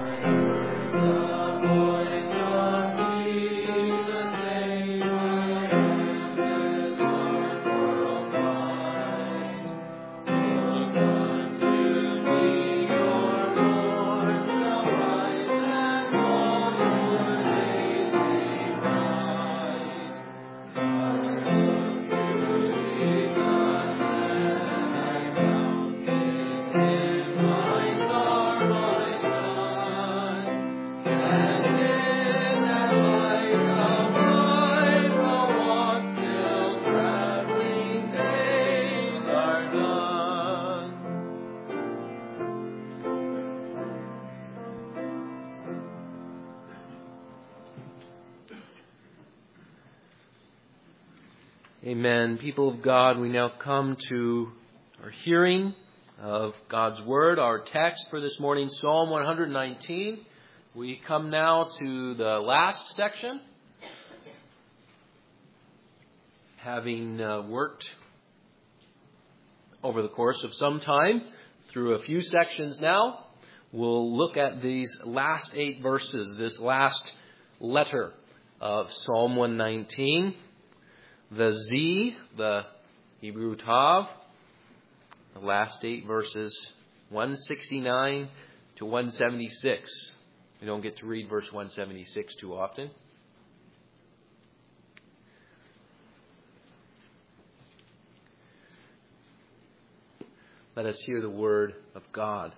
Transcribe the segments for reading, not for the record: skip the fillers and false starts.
Amen. People of God, we now come to our hearing of God's Word, our text for this morning, Psalm 119. We come now to the last section. Having worked over the course of some time through a few sections now, we'll look at these last 8 verses, this last letter of Psalm 119. The Z, the Hebrew Tav, the last 8 verses, 169 to 176. We don't get to read verse 176 too often. Let us hear the word of God.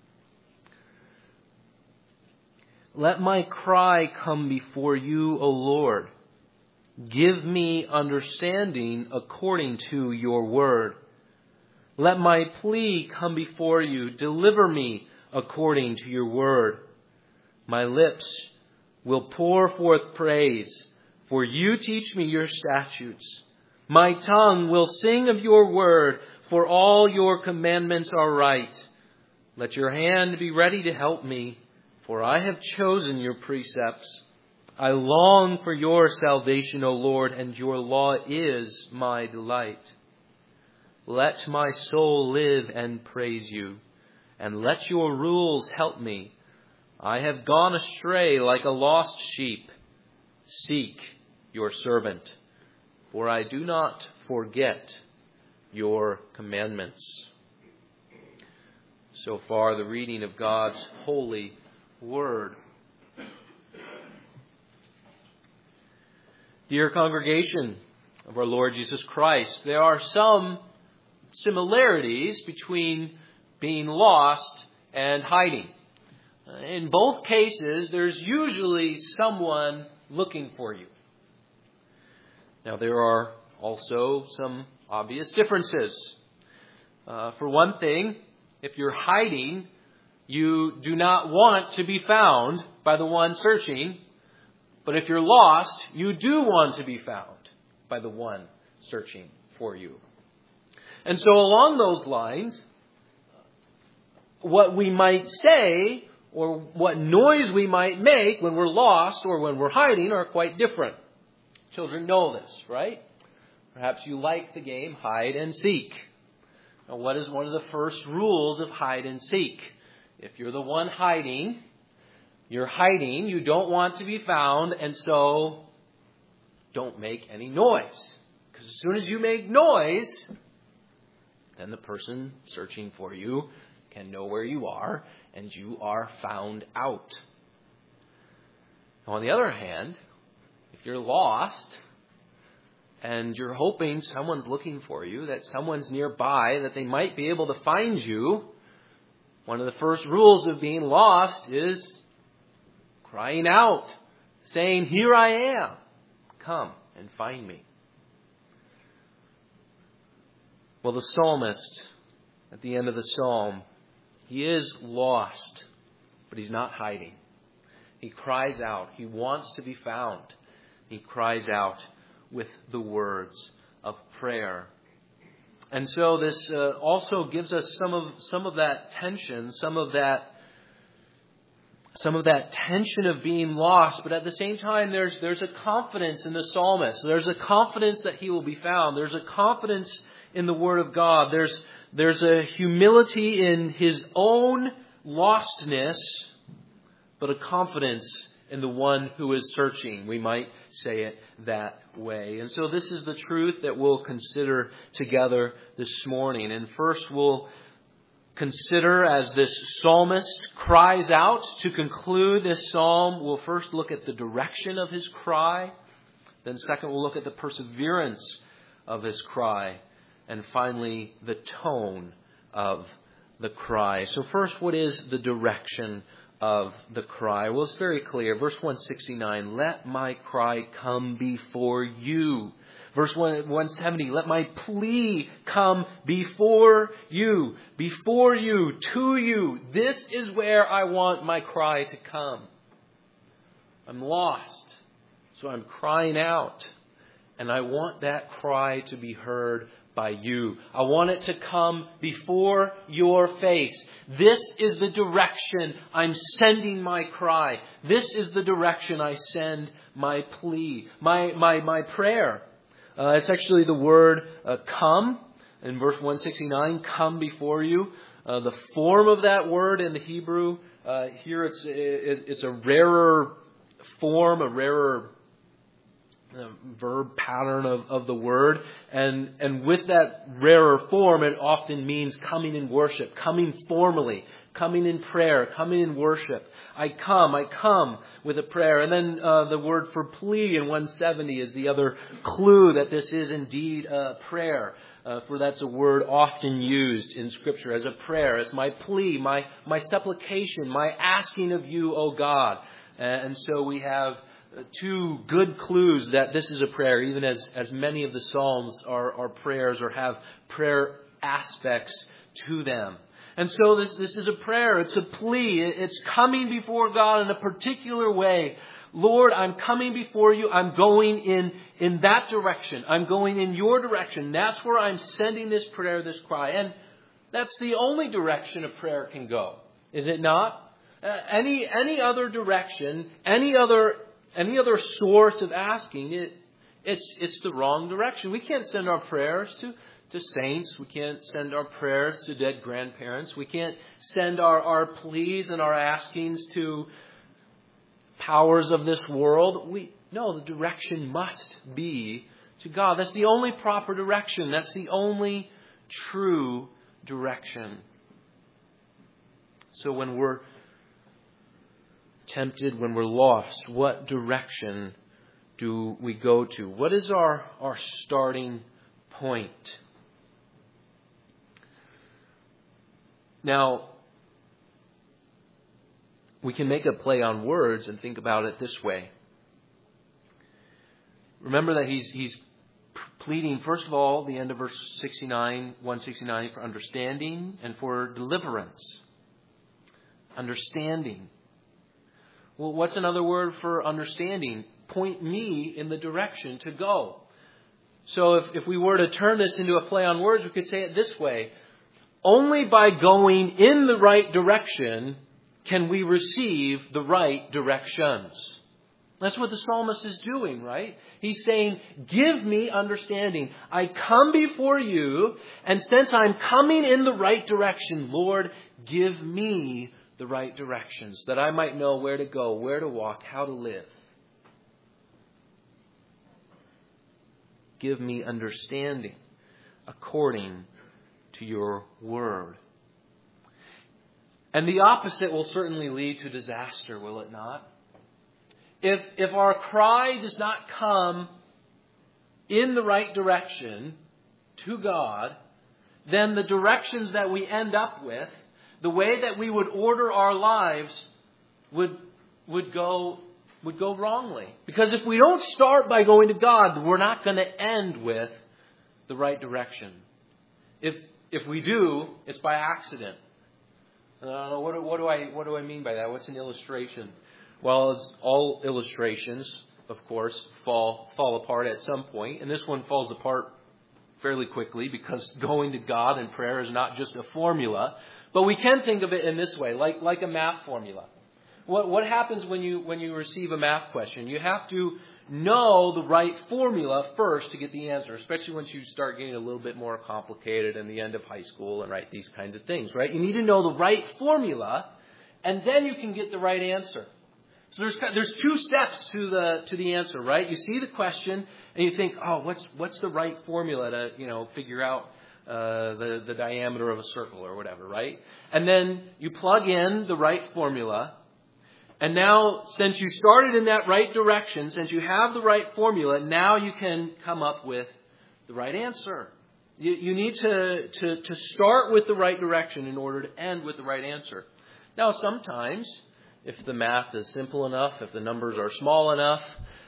Let my cry come before you, O Lord. Give me understanding according to your word. Let my plea come before you. Deliver me according to your word. My lips will pour forth praise, for you teach me your statutes. My tongue will sing of your word, for all your commandments are right. Let your hand be ready to help me, for I have chosen your precepts. I long for your salvation, O Lord, and your law is my delight. Let my soul live and praise you, and let your rules help me. I have gone astray like a lost sheep. Seek your servant, for I do not forget your commandments. So far, the reading of God's holy word. Dear congregation of our Lord Jesus Christ, there are some similarities between being lost and hiding. In both cases, there's usually someone looking for you. Now, there are also some obvious differences. For one thing, if you're hiding, you do not want to be found by the one searching. But if you're lost, you do want to be found by the one searching for you. And so along those lines, what we might say or what noise we might make when we're lost or when we're hiding are quite different. Children know this, right? Perhaps you like the game hide and seek. Now, what is one of the first rules of hide and seek? If you're the one hiding, you're hiding, you don't want to be found, and so don't make any noise. Because as soon as you make noise, then the person searching for you can know where you are, and you are found out. Now, on the other hand, if you're lost, and you're hoping someone's looking for you, that someone's nearby, that they might be able to find you, one of the first rules of being lost is crying out, saying, "Here I am, come and find me." Well, the psalmist, at the end of the psalm, he is lost, but he's not hiding. He cries out. He wants to be found. He cries out with the words of prayer. And so this also gives us some of that tension, some of that tension of being lost, but at the same time, there's a confidence in the psalmist. There's a confidence that he will be found. There's a confidence in the Word of God. There's a humility in his own lostness, but a confidence in the one who is searching. We might say it that way. And so this is the truth that we'll consider together this morning. And first we'll consider, as this psalmist cries out to conclude this psalm, we'll first look at the direction of his cry. Then second, we'll look at the perseverance of his cry. And finally, the tone of the cry. So first, what is the direction of the cry? Well, it's very clear. Verse 169, let my cry come before you. Verse 170, let my plea come before you, to you. This is where I want my cry to come. I'm lost, so I'm crying out. And I want that cry to be heard by you. I want it to come before your face. This is the direction I'm sending my cry. This is the direction I send my plea, my prayer. It's actually the word come in verse 169, come before you. The form of that word in the Hebrew, here it's a rarer form, a rarer verb pattern of the word. And with that rarer form, it often means coming in worship, coming formally, coming in prayer, coming in worship. I come with a prayer. And then the word for plea in 170 is the other clue that this is indeed a prayer. For that's a word often used in Scripture as a prayer. It's my plea, my supplication, my asking of you, O God. And so we have two good clues that this is a prayer, even as many of the Psalms are prayers or have prayer aspects to them. And so this is a prayer. It's a plea. It's coming before God in a particular way. Lord, I'm coming before you. I'm going in that direction. I'm going in your direction. That's where I'm sending this prayer, this cry. And that's the only direction a prayer can go. Is it not? Any other direction, any other source of asking, it's the wrong direction. We can't send our prayers to saints. We can't send our prayers to dead grandparents. We can't send our pleas and our askings to powers of this world. No, the direction must be to God. That's the only proper direction. That's the only true direction. So when we're tempted, when we're lost, what direction do we go to? What is our starting point? Now, we can make a play on words and think about it this way. Remember that he's pleading, first of all, the end of verse 169, for understanding and for deliverance. Understanding. Well, what's another word for understanding? Point me in the direction to go. So if we were to turn this into a play on words, we could say it this way. Only by going in the right direction can we receive the right directions. That's what the psalmist is doing, right? He's saying, give me understanding. I come before you, and since I'm coming in the right direction, Lord, give me the right directions, that I might know where to go, where to walk, how to live. Give me understanding according to your word. And the opposite will certainly lead to disaster, will it not? If our cry does not come in the right direction to God, then the directions that we end up with, the way that we would order our lives would go wrongly. Because if we don't start by going to God, we're not going to end with the right direction. If we do, it's by accident. What do I mean by that? What's an illustration? Well, as all illustrations, of course, fall apart at some point, and this one falls apart fairly quickly because going to God in prayer is not just a formula. But we can think of it in this way, like a math formula. What happens when you receive a math question? You have to know the right formula first to get the answer, especially once you start getting a little bit more complicated in the end of high school and these kinds of things, right? You need to know the right formula, and then you can get the right answer. So there's two steps to the answer, right? You see the question and you think, oh, what's the right formula to figure out the diameter of a circle or whatever, right? And then you plug in the right formula. And now, since you started in that right direction, since you have the right formula, now you can come up with the right answer. You need to start with the right direction in order to end with the right answer. Now, sometimes, if the math is simple enough, if the numbers are small enough,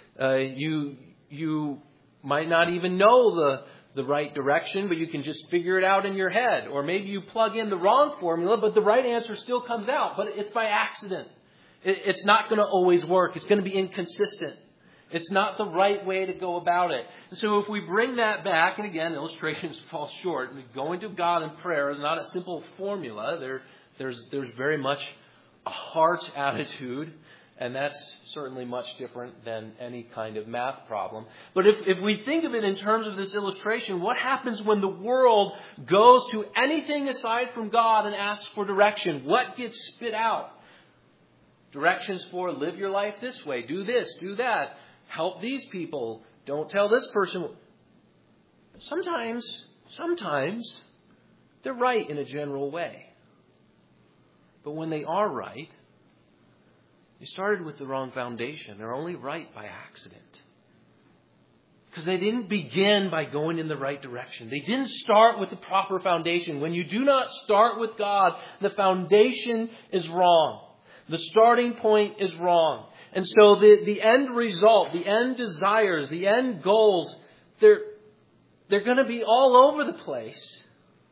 you might not even know the right direction, but you can just figure it out in your head. Or maybe you plug in the wrong formula, but the right answer still comes out, but it's by accident. It's not going to always work. It's going to be inconsistent. It's not the right way to go about it. And so if we bring that back, and again, illustrations fall short. Going to God in prayer is not a simple formula. There's very much a heart attitude, and that's certainly much different than any kind of math problem. But if we think of it in terms of this illustration, what happens when the world goes to anything aside from God and asks for direction? What gets spit out? Directions for live your life this way, do this, do that, help these people, don't tell this person. Sometimes they're right in a general way. But when they are right, they started with the wrong foundation. They're only right by accident. Because they didn't begin by going in the right direction. They didn't start with the proper foundation. When you do not start with God, the foundation is wrong. The starting point is wrong. And so the end result, the end desires, the end goals, they're going to be all over the place.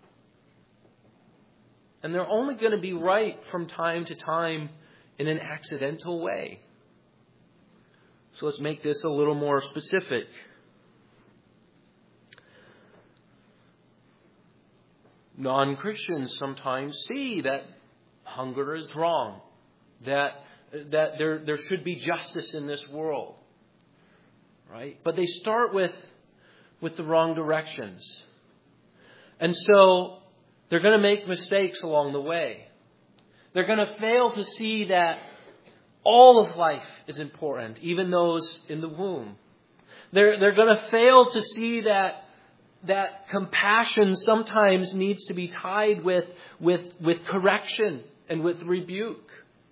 And they're only going to be right from time to time in an accidental way. So let's make this a little more specific. Non-Christians sometimes see that hunger is wrong. That there should be justice in this world, right? But they start with the wrong directions. And so they're going to make mistakes along the way. They're going to fail to see that all of life is important, even those in the womb. They're going to fail to see that compassion sometimes needs to be tied with correction and with rebuke.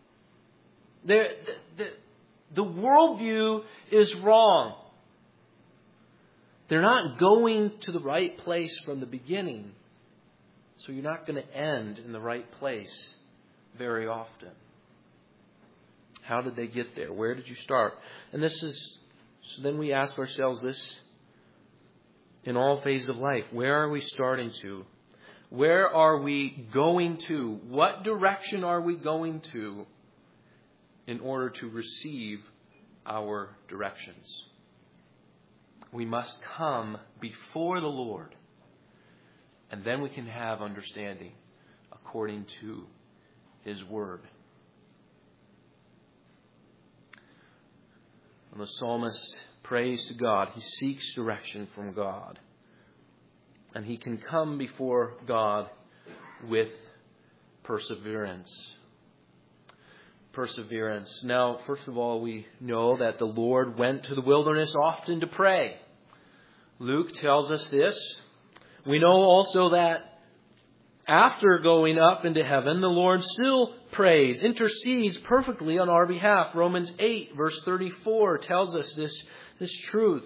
The worldview is wrong. They're not going to the right place from the beginning. So you're not going to end in the right place very often. How did they get there? Where did you start? And so then we ask ourselves this in all phases of life. Where are we starting to? Where are we going to? What direction are we going to in order to receive our directions? We must come before the Lord, and then we can have understanding according to His Word. When the psalmist prays to God, he seeks direction from God, and he can come before God with perseverance. Perseverance. Now, first of all, we know that the Lord went to the wilderness often to pray. Luke tells us this. We know also that after going up into heaven, the Lord still prays, intercedes perfectly on our behalf. Romans 8, verse 34 tells us this truth.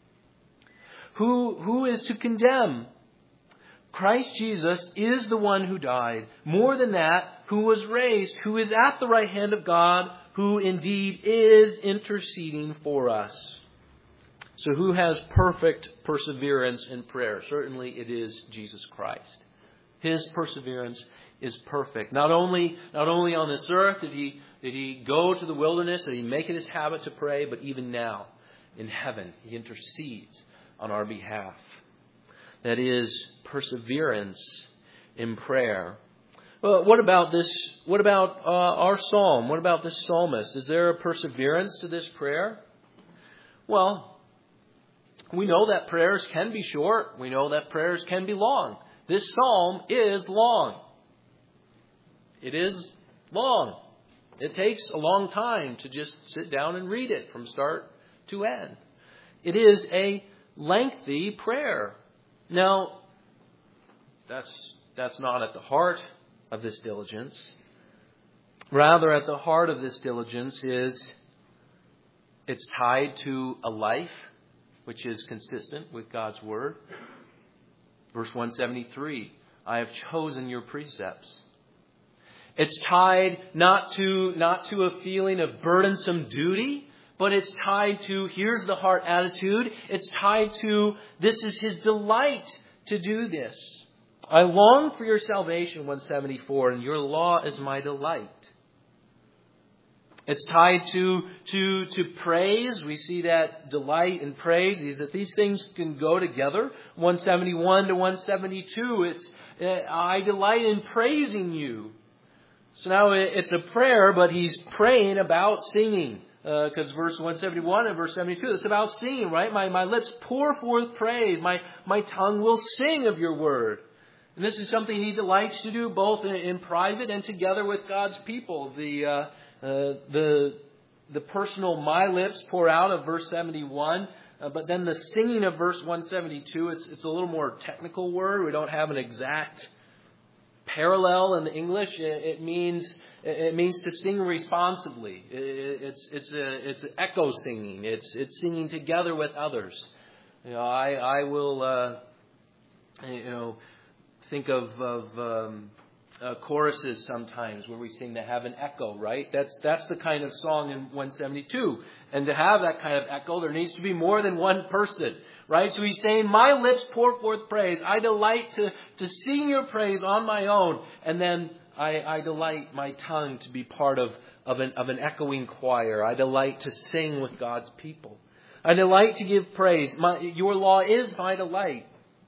Who is to condemn? Christ Jesus is the one who died. More than that, who was raised, who is at the right hand of God, who indeed is interceding for us. So who has perfect perseverance in prayer? Certainly it is Jesus Christ. His perseverance is perfect. Not only on this earth did he go to the wilderness, did he make it his habit to pray, but even now in heaven he intercedes on our behalf. That is perseverance in prayer. Well, what about this? What about our psalm? What about this psalmist? Is there a perseverance to this prayer? Well, we know that prayers can be short. We know that prayers can be long. This psalm is long. It is long. It takes a long time to just sit down and read it from start to end. It is a lengthy prayer. Now, that's not at the heart of this diligence. Rather, at the heart of this diligence is it's tied to a life which is consistent with God's Word. Verse 173, I have chosen your precepts. It's tied not to a feeling of burdensome duty, but it's tied to, here's the heart attitude, it's tied to, this is His delight to do this. I long for your salvation, 174, and your law is my delight. It's tied to praise. We see that delight and praise is that these things can go together. 171 to 172, it's I delight in praising you. So now it's a prayer, but he's praying about singing. Because verse 171 and verse 72, it's about singing, right? My lips pour forth praise. My tongue will sing of your word. And this is something he delights to do both in private and together with God's people. The personal my lips pour out of verse 71, but then the singing of verse 172, it's a little more technical word. We don't have an exact parallel in the English. It means to sing responsively. It's echo singing. It's singing together with others. I will think of choruses sometimes where we sing to have an echo, right? That's the kind of song in 172. And to have that kind of echo, there needs to be more than one person, right? So he's saying, my lips pour forth praise. I delight to sing your praise on my own. And then I delight my tongue to be part of an echoing choir. I delight to sing with God's people. I delight to give praise. Your law is my delight.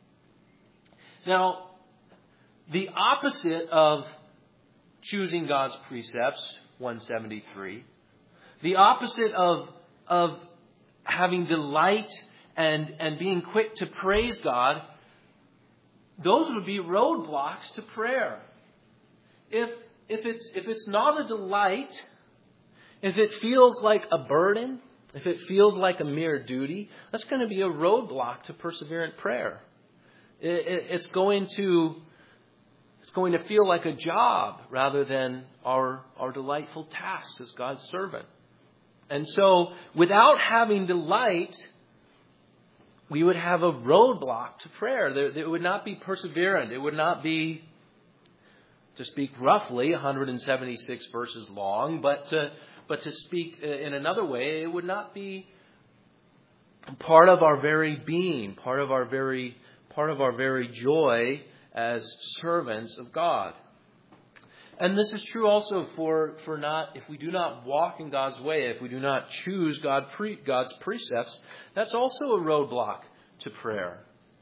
Now, the opposite of choosing God's precepts, 173, the opposite of having delight and being quick to praise God, those would be roadblocks to prayer. If it's not a delight, if it feels like a burden, if it feels like a mere duty, that's going to be a roadblock to perseverant prayer. It's going to feel like a job rather than our delightful task as God's servant. And so, without having delight, we would have a roadblock to prayer. It would not be perseverant. It would not be, to speak roughly, 176 verses long, but to speak in another way, it would not be part of our very being, part of our very joy as servants of God. And this is true also if we do not walk in God's way, if we do not choose God's precepts, that's also a roadblock to prayer.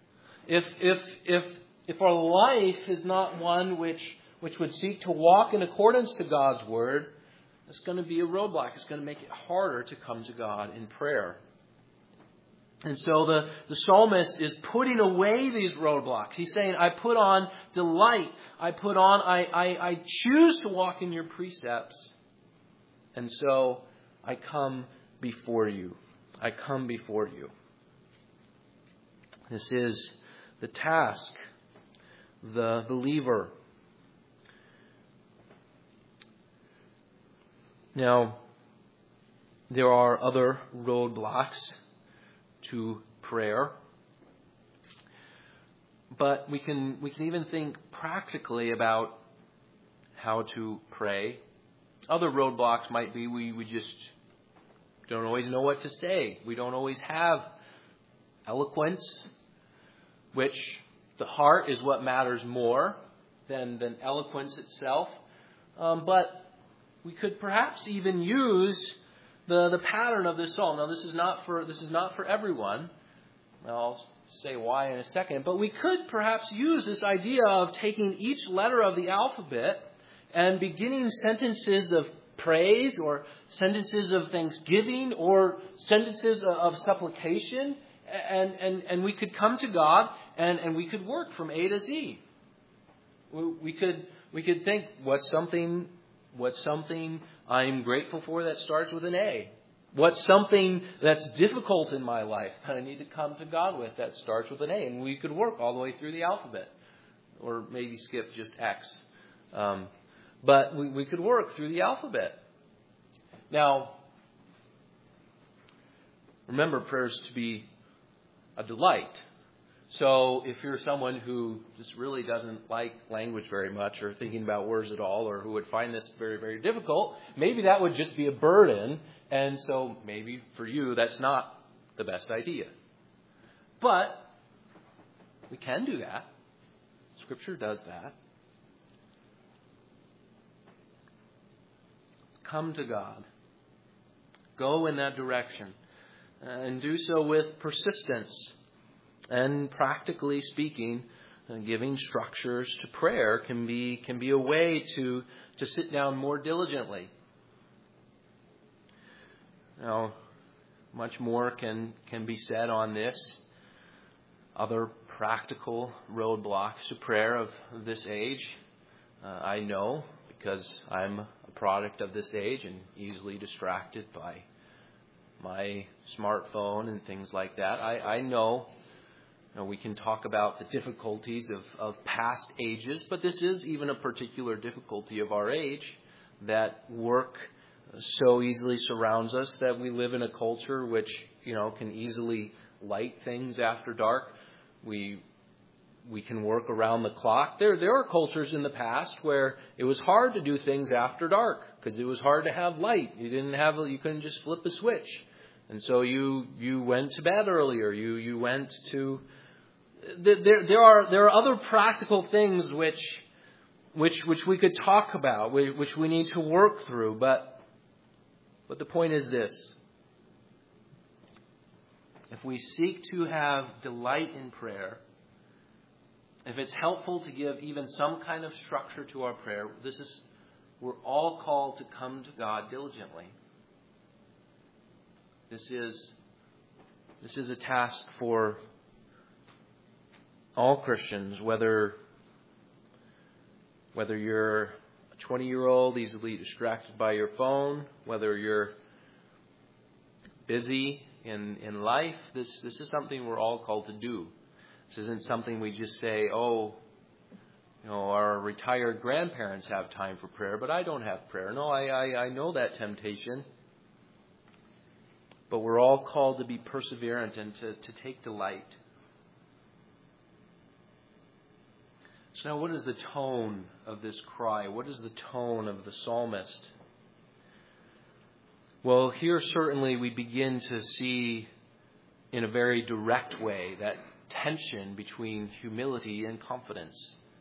If our life is not one which would seek to walk in accordance to God's word, it's going to be a roadblock. It's going to make it harder to come to God in prayer. And so the psalmist is putting away these roadblocks. He's saying, I put on delight. I choose to walk in your precepts. And so I come before you. I come before you. This is the task, the believer. Now, there are other roadblocks to prayer. But we can even think practically about how to pray. Other roadblocks might be we just don't always know what to say. We don't always have eloquence, which the heart is what matters more than eloquence itself. But we could perhaps even use the pattern of this psalm. Now, this is not for everyone. I'll say why in a second. But we could perhaps use this idea of taking each letter of the alphabet and beginning sentences of praise or sentences of thanksgiving or sentences of supplication. And we could come to God and we could work from A to Z. We could think what's something I'm grateful for that starts with an A? What's something that's difficult in my life that I need to come to God with that starts with an A? And we could work all the way through the alphabet. Or maybe skip just X. But we could work through the alphabet. Now, remember, prayer is to be a delight. So if you're someone who just really doesn't like language very much or thinking about words at all, or who would find this very, very difficult, maybe that would just be a burden. And so maybe for you, that's not the best idea. But we can do that. Scripture does that. Come to God. Go in that direction. And do so with persistence. And practically speaking, giving structures to prayer can be a way to sit down more diligently. Now, much more can be said on this. Other practical roadblocks to prayer of this age, I know, because I'm a product of this age and easily distracted by my smartphone and things like that. I know. We can talk about the difficulties of past ages, but this is even a particular difficulty of our age, that work so easily surrounds us, that we live in a culture which, can easily light things after dark. We can work around the clock. There are cultures in the past where it was hard to do things after dark because it was hard to have light. You couldn't just flip a switch. And so you went to bed earlier. You went to... There are other practical things which we could talk about, which we need to work through. But the point is this: if we seek to have delight in prayer, if it's helpful to give even some kind of structure to our prayer, we're all called to come to God diligently. This is a task for all Christians, whether you're a 20-year-old easily distracted by your phone, whether you're busy in life. This is something we're all called to do. This isn't something we just say, our retired grandparents have time for prayer, but I don't have prayer. No, I know that temptation. But we're all called to be perseverant and to take delight. So now, what is the tone of this cry? What is the tone of the psalmist? Well, here certainly we begin to see in a very direct way that tension between humility and confidence.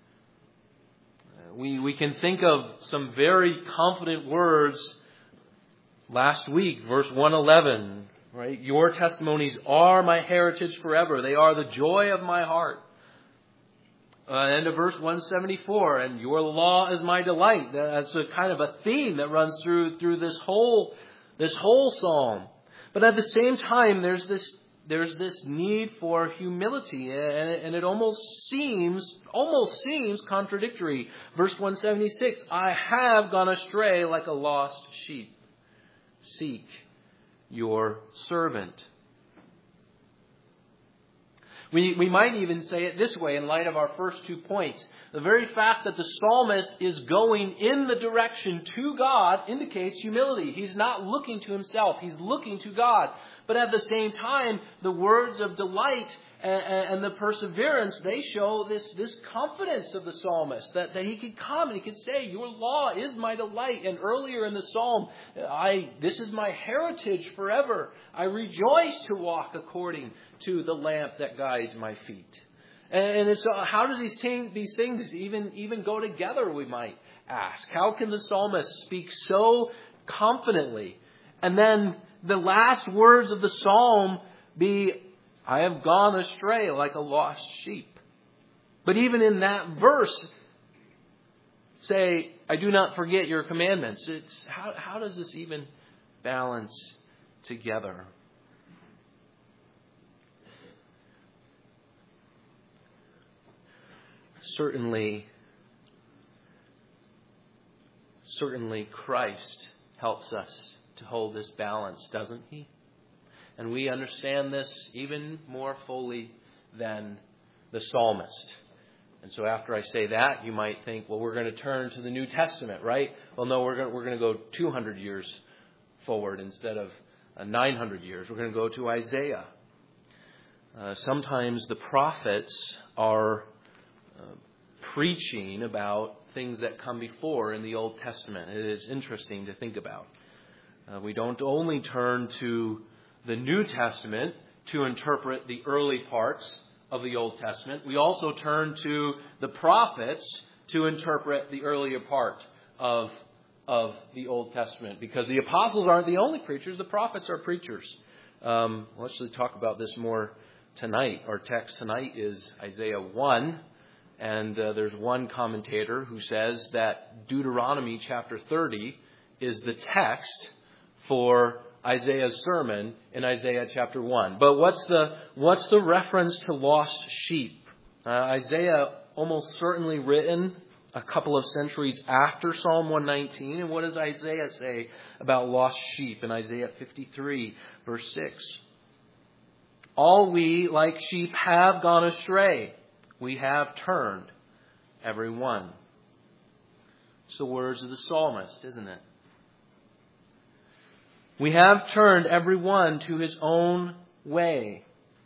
We can think of some very confident words last week, verse 111, right? Your testimonies are my heritage forever. They are the joy of my heart. End of verse 174, and your law is my delight. That's a kind of a theme that runs through this whole psalm. But at the same time, there's this need for humility, and it almost seems contradictory. Verse 176, I have gone astray like a lost sheep. Seek your servant. We might even say it this way in light of our first 2 points. The very fact that the psalmist is going in the direction to God indicates humility. He's not looking to himself. He's looking to God. But at the same time, the words of delight and the perseverance, they show this confidence of the psalmist that he could come and he could say, your law is my delight. And earlier in the psalm, this is my heritage forever. I rejoice to walk according to the lamp that guides my feet. And so how does these things even go together, we might ask? How can the psalmist speak so confidently? And then the last words of the psalm be, I have gone astray like a lost sheep. But even in that verse, say, I do not forget your commandments. How does this even balance together? Certainly Christ helps us to hold this balance, doesn't He? And we understand this even more fully than the psalmist. And so after I say that, you might think, well, we're going to turn to the New Testament, right? Well, no, we're going to go 200 years forward instead of 900 years. We're going to go to Isaiah. Sometimes the prophets are preaching about things that come before in the Old Testament. It is interesting to think about. We don't only turn to the New Testament to interpret the early parts of the Old Testament. We also turn to the prophets to interpret the earlier part of the Old Testament, because the apostles aren't the only preachers. The prophets are preachers. We'll actually talk about this more tonight. Our text tonight is Isaiah 1. And there's one commentator who says that Deuteronomy chapter 30 is the text for Isaiah's sermon in Isaiah chapter 1. But what's the reference to lost sheep? Isaiah almost certainly written a couple of centuries after Psalm 119. And what does Isaiah say about lost sheep in Isaiah 53, verse 6? All we, like sheep, have gone astray. We have turned, every one. It's the words of the psalmist, isn't it? We have turned every one to his own way.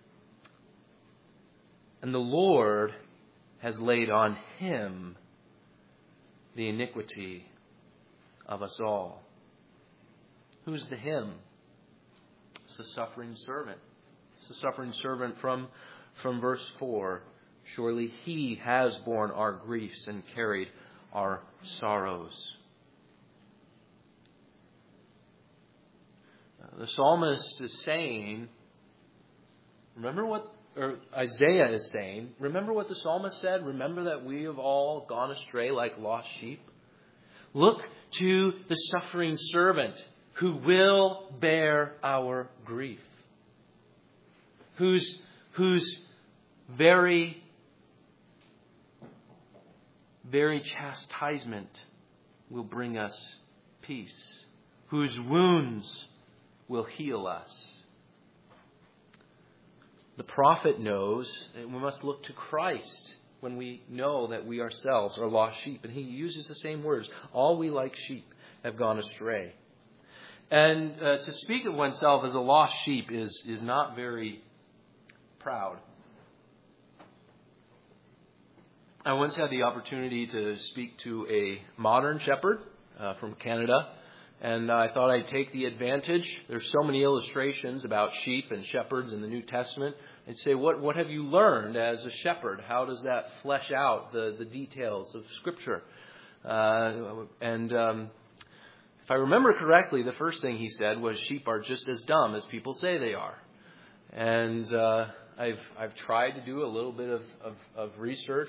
And the Lord has laid on him the iniquity of us all. Who's the him? It's the suffering servant. It's the suffering servant from verse 4. Surely he has borne our griefs and carried our sorrows. The psalmist is saying, Isaiah is saying, remember what the psalmist said? Remember that we have all gone astray like lost sheep? Look to the suffering servant who will bear our grief. Whose very chastisement will bring us peace. Whose wounds will heal us. The prophet knows that we must look to Christ when we know that we ourselves are lost sheep. And he uses the same words. All we like sheep have gone astray. And to speak of oneself as a lost sheep is not very proud. I once had the opportunity to speak to a modern shepherd from Canada, and I thought I'd take the advantage. There's so many illustrations about sheep and shepherds in the New Testament. I'd say, what have you learned as a shepherd? How does that flesh out the details of Scripture? If I remember correctly, the first thing he said was sheep are just as dumb as people say they are. And I've tried to do a little bit of research,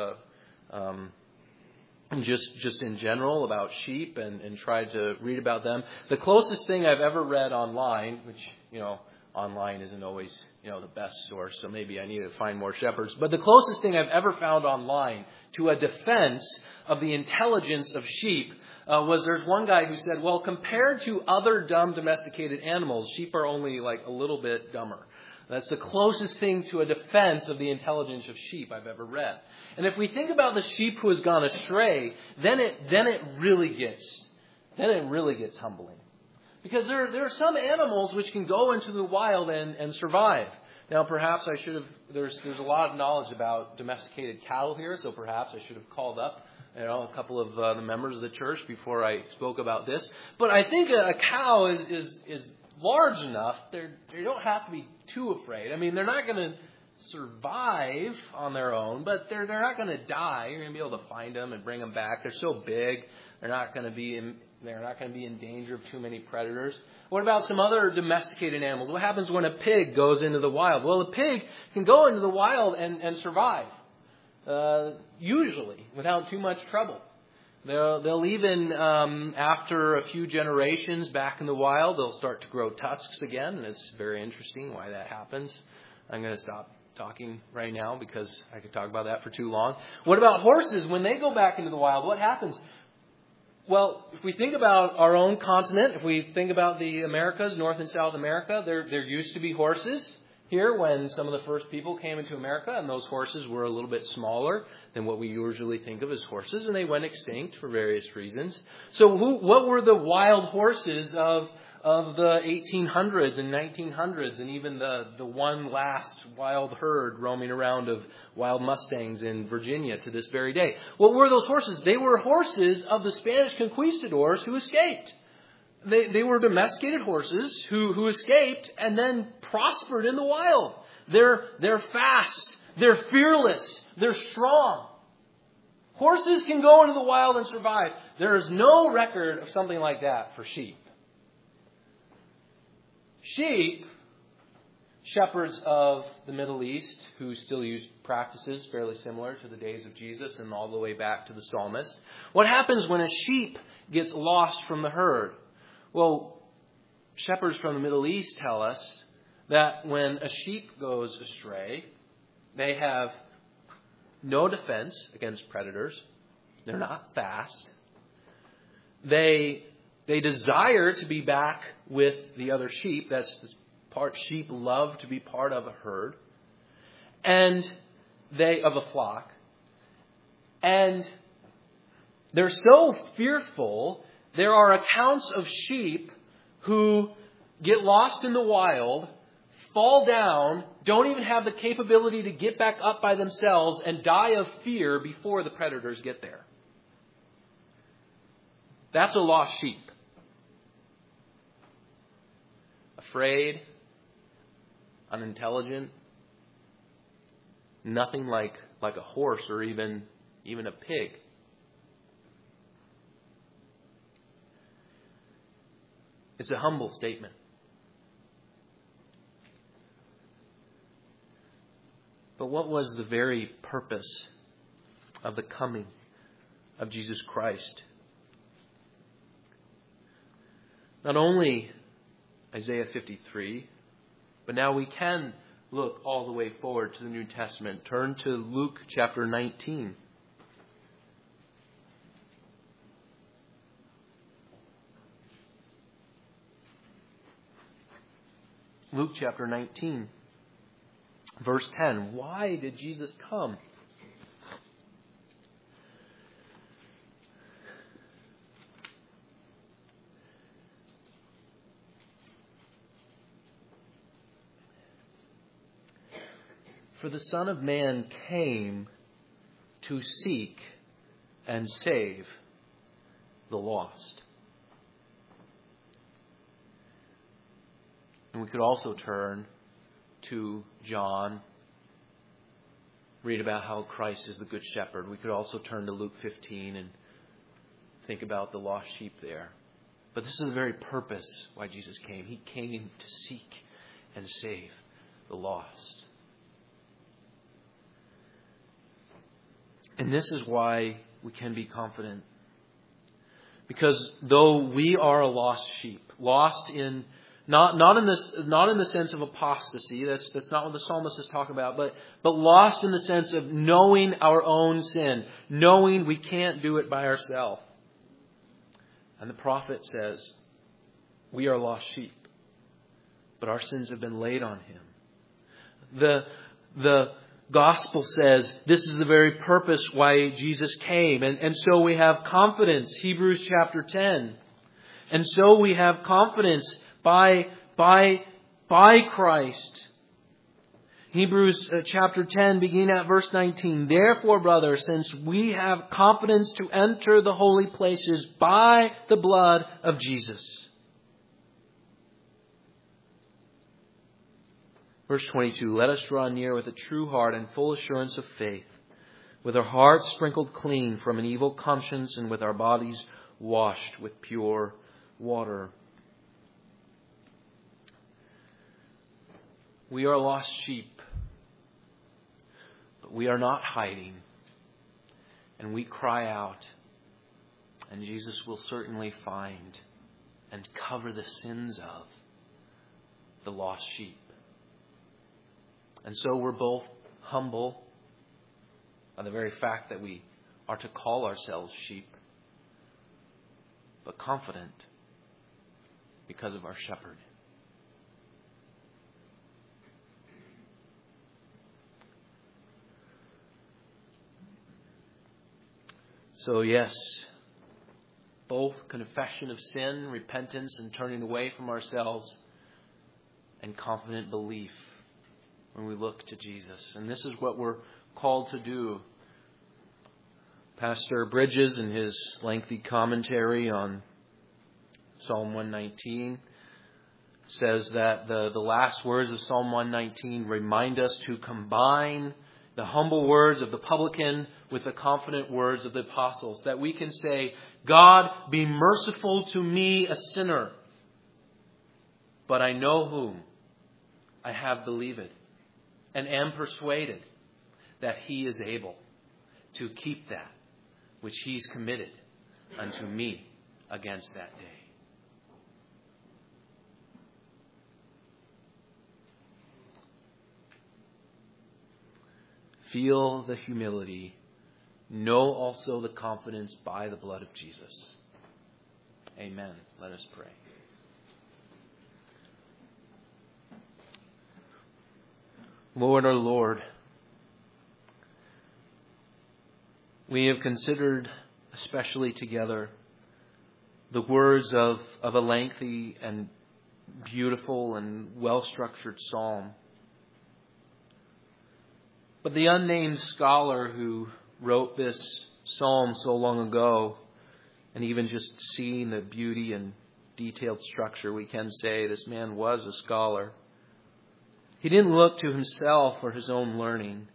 just in general about sheep and tried to read about them. The closest thing I've ever read online, which, online isn't always, the best source, so maybe I need to find more shepherds. But the closest thing I've ever found online to a defense of the intelligence of sheep was there's one guy who said, well, compared to other dumb domesticated animals, sheep are only like a little bit dumber. That's the closest thing to a defense of the intelligence of sheep I've ever read. And if we think about the sheep who has gone astray, then it really gets humbling. Because there are some animals which can go into the wild and survive. Now, perhaps I should have. There's a lot of knowledge about domesticated cattle here, so perhaps I should have called up a couple of the members of the church before I spoke about this. But I think a cow is large enough. They don't have to be too afraid. I mean, they're not going to survive on their own, but they're not going to die. You're going to be able to find them and bring them back. They're so big. They're not going to be in danger of too many predators. What about some other domesticated animals? What happens when a pig goes into the wild? Well, a pig can go into the wild and survive, usually without too much trouble. They'll even, after a few generations back in the wild, they'll start to grow tusks again. And it's very interesting why that happens. I'm going to stop talking right now because I could talk about that for too long. What about horses? When they go back into the wild, what happens? Well, if we think about our own continent, if we think about the Americas, North and South America, there used to be horses here when some of the first people came into America, and those horses were a little bit smaller than what we usually think of as horses, and they went extinct for various reasons. So what were the wild horses of the 1800s and 1900s, and even the one last wild herd roaming around of wild Mustangs in Virginia to this very day? What were those horses? They were horses of the Spanish conquistadors who escaped. They were domesticated horses who escaped and then prospered in the wild. They're fast. They're fearless. They're strong. Horses can go into the wild and survive. There is no record of something like that for sheep. Sheep, shepherds of the Middle East who still use practices fairly similar to the days of Jesus and all the way back to the psalmist. What happens when a sheep gets lost from the herd? Well, shepherds from the Middle East tell us that when a sheep goes astray, they have no defense against predators. They're not fast. They desire to be back with the other sheep. That's this part. Sheep love to be part of a herd, and of a flock. And they're so fearful. There are accounts of sheep who get lost in the wild, fall down, don't even have the capability to get back up by themselves, and die of fear before the predators get there. That's a lost sheep. Afraid, unintelligent, nothing like a horse or even a pig. It's a humble statement. But what was the very purpose of the coming of Jesus Christ? Not only Isaiah 53, but now we can look all the way forward to the New Testament. Turn to Luke chapter 19. Luke chapter 19, verse 10. Why did Jesus come? For the Son of Man came to seek and save the lost. And we could also turn to John, read about how Christ is the Good Shepherd. We could also turn to Luke 15 and think about the lost sheep there. But this is the very purpose why Jesus came. He came to seek and save the lost. And this is why we can be confident. Because though we are a lost sheep, lost in not in the sense of apostasy, that's not what the psalmist is talking about, but lost in the sense of knowing our own sin, knowing we can't do it by ourselves. And the prophet says, we are lost sheep, but our sins have been laid on him. The Gospel says this is the very purpose why Jesus came. And so we have confidence, Hebrews chapter 10. And so we have confidence by Christ. Hebrews chapter 10, beginning at verse 19. Therefore, brothers, since we have confidence to enter the holy places by the blood of Jesus. Verse 22, let us draw near with a true heart and full assurance of faith, with our hearts sprinkled clean from an evil conscience and with our bodies washed with pure water. We are lost sheep, but we are not hiding, and we cry out, and Jesus will certainly find and cover the sins of the lost sheep. And so we're both humble by the very fact that we are to call ourselves sheep. but confident because of our shepherd. So yes, both confession of sin, repentance, and turning away from ourselves, and confident belief when we look to Jesus. And this is what we're called to do. Pastor Bridges, in his lengthy commentary on Psalm 119, says that the last words of Psalm 119 remind us to combine the humble words of the publican with the confident words of the apostles, that we can say, God, be merciful to me, a sinner, but I know whom I have believed, and am persuaded that He is able to keep that which He's committed unto me against that day. Feel the humility. Know also the confidence by the blood of Jesus. Amen. Let us pray. Lord, our Lord, we have considered, especially together, the words of a lengthy and beautiful and well-structured psalm. But the unnamed scholar who wrote this psalm so long ago, and even just seeing the beauty and detailed structure, we can say this man was a scholar. He didn't look to himself or his own learning.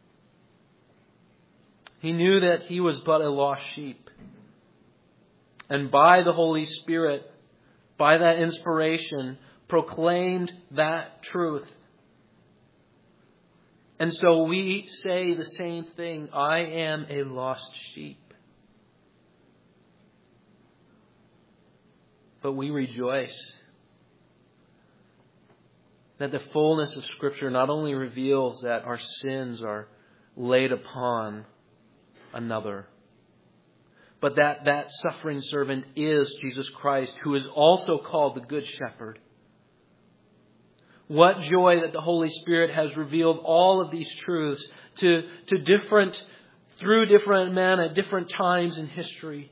He knew that he was but a lost sheep. And by the Holy Spirit, by that inspiration, proclaimed that truth. And so we say the same thing. I am a lost sheep. But we rejoice that the fullness of Scripture not only reveals that our sins are laid upon another, but that suffering servant is Jesus Christ, who is also called the Good Shepherd. What joy that the Holy Spirit has revealed all of these truths through different men at different times in history.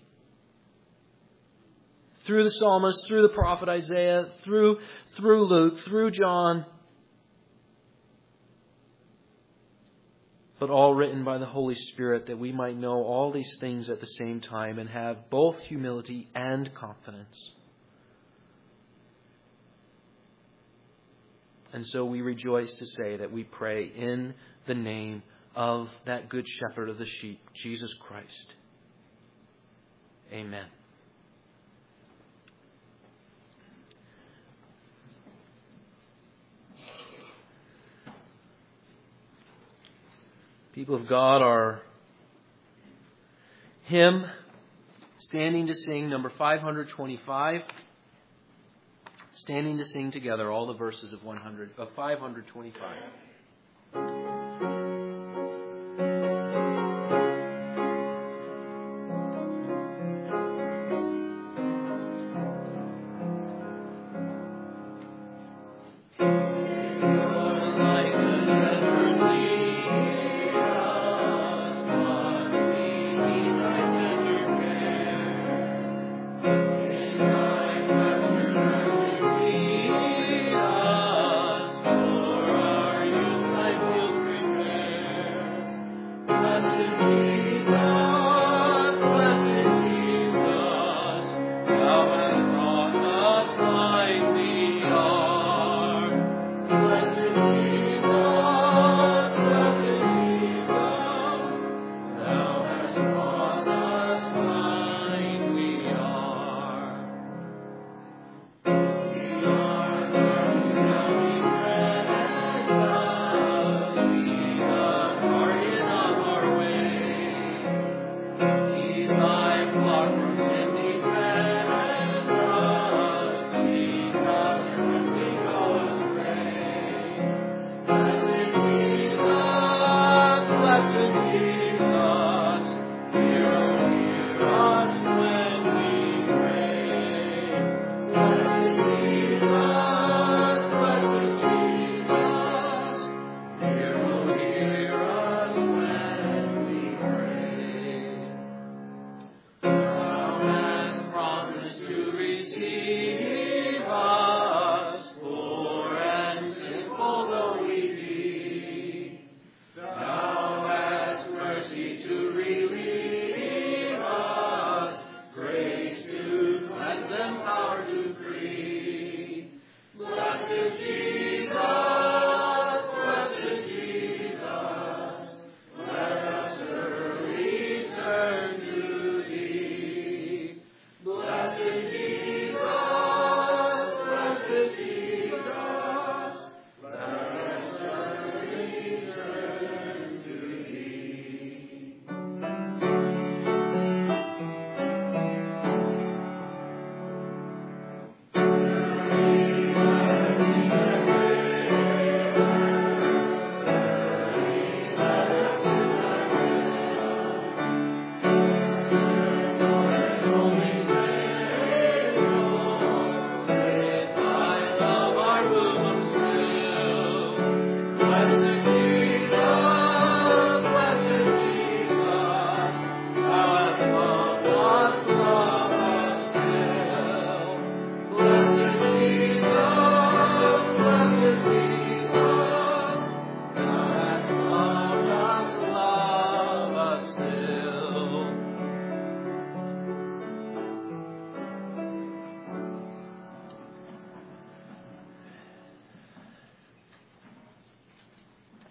Through the psalmist, through the prophet Isaiah, through Luke, through John. But all written by the Holy Spirit, that we might know all these things at the same time and have both humility and confidence. And so we rejoice to say that we pray in the name of that Good Shepherd of the sheep, Jesus Christ. Amen. People of God, our hymn, standing to sing, number 525. Standing to sing together all the verses of 525. Are you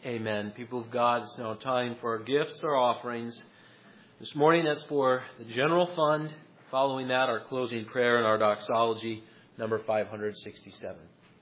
Amen. People of God, it's now time for our gifts, our offerings. This morning, that's for the general fund. Following that, our closing prayer and our doxology, number 567.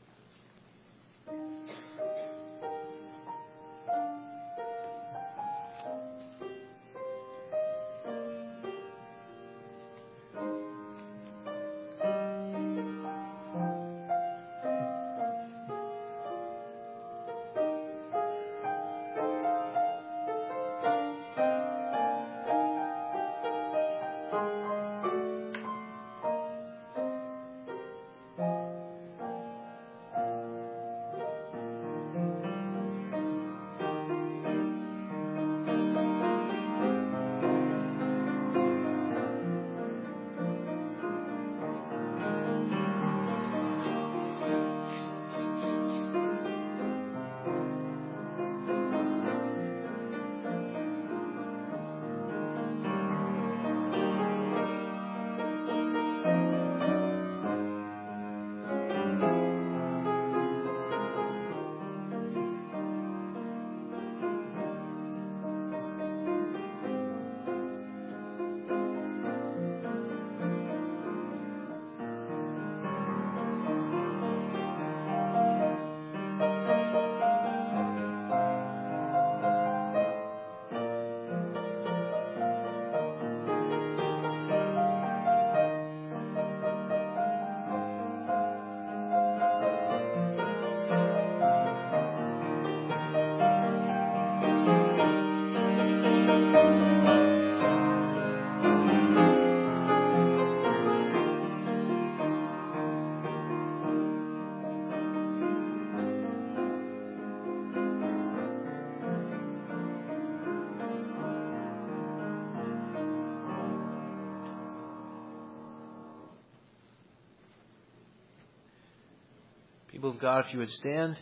People of God, if you would stand.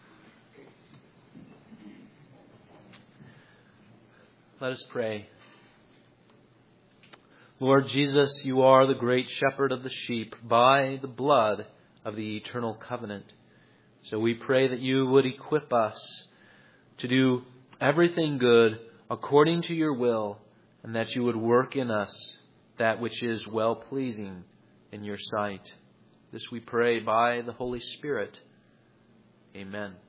Let us pray. Lord Jesus, you are the great shepherd of the sheep by the blood of the eternal covenant. So we pray that you would equip us to do everything good according to your will, and that you would work in us that which is well-pleasing in your sight. This we pray by the Holy Spirit. Amen.